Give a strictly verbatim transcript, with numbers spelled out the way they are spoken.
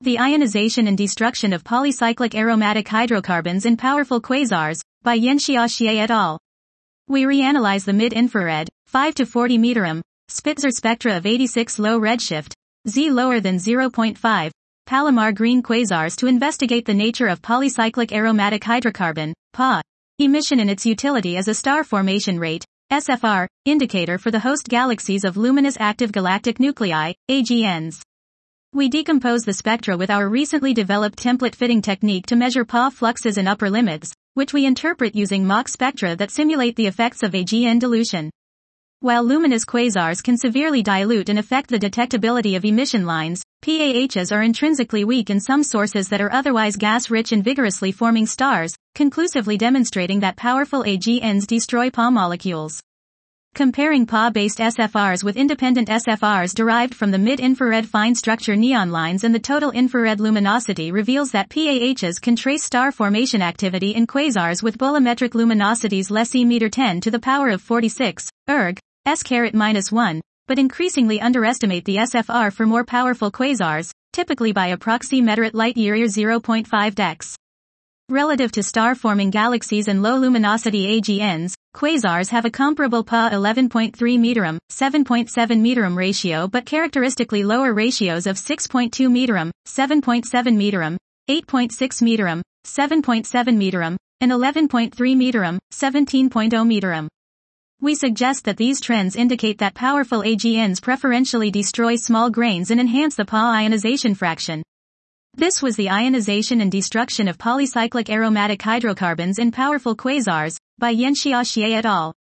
The Ionization and Destruction of Polycyclic Aromatic Hydrocarbons in Powerful Quasars, by Yanxia Xie et al. We reanalyze the mid-infrared, five to forty meterum, Spitzer spectra of eighty-six low redshift, Z lower than zero point five, Palomar green quasars to investigate the nature of polycyclic aromatic hydrocarbon, P A, emission and its utility as a star formation rate, S F R, indicator for the host galaxies of luminous active galactic nuclei, A G Ns. We decompose the spectra with our recently developed template-fitting technique to measure P A fluxes and upper limits, which we interpret using Mach spectra that simulate the effects of A G N dilution. While luminous quasars can severely dilute and affect the detectability of emission lines, P A Hs are intrinsically weak in some sources that are otherwise gas-rich and vigorously forming stars, conclusively demonstrating that powerful A G Ns destroy P A molecules. Comparing P A-based S F Rs with independent S F Rs derived from the mid-infrared fine structure neon lines and the total infrared luminosity reveals that P A Hs can trace star formation activity in quasars with bolometric luminosities less e meter ten to the power of forty-six, erg, s caret minus one, but increasingly underestimate the S F R for more powerful quasars, typically by approximately light-year zero point five dex. Relative to star-forming galaxies and low-luminosity A G Ns, quasars have a comparable P A eleven point three meterum, seven point seven meterum ratio but characteristically lower ratios of six point two meterum, seven point seven meterum, eight point six meterum, seven point seven meterum, and eleven point three meterum, seventeen point zero meterum. We suggest that these trends indicate that powerful A G Ns preferentially destroy small grains and enhance the P A ionization fraction. This was the Ionization and Destruction of Polycyclic Aromatic Hydrocarbons in Powerful Quasars, by Yanxia Xie et al.